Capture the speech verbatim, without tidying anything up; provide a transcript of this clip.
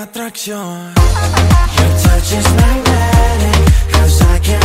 atracción. Your touch is magnetic, 'cause I can't